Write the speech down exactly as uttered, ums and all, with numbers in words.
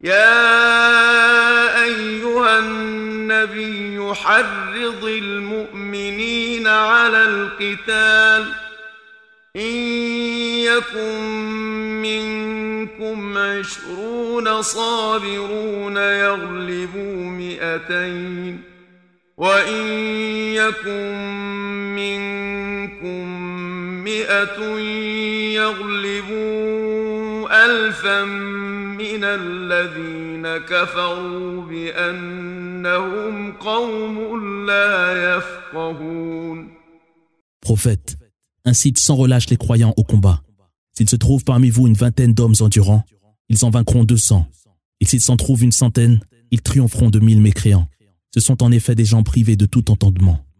يا أيها النبي حرض المؤمنين على القتال إن يكن منكم عشرون صابرون يغلبوا مئتين وإن يكن منكم مئة يغلبوا ألفا من الذين كفروا بأنهم قوم لا يفقهون. Prophète, incite sans relâche les croyants au combat. S'il se trouve parmi vous une vingtaine d'hommes endurants, ils en vaincront deux cents. Et s'il s'en trouve une centaine, ils triompheront de mille mécréants. Ce sont en effet des gens privés de tout entendement.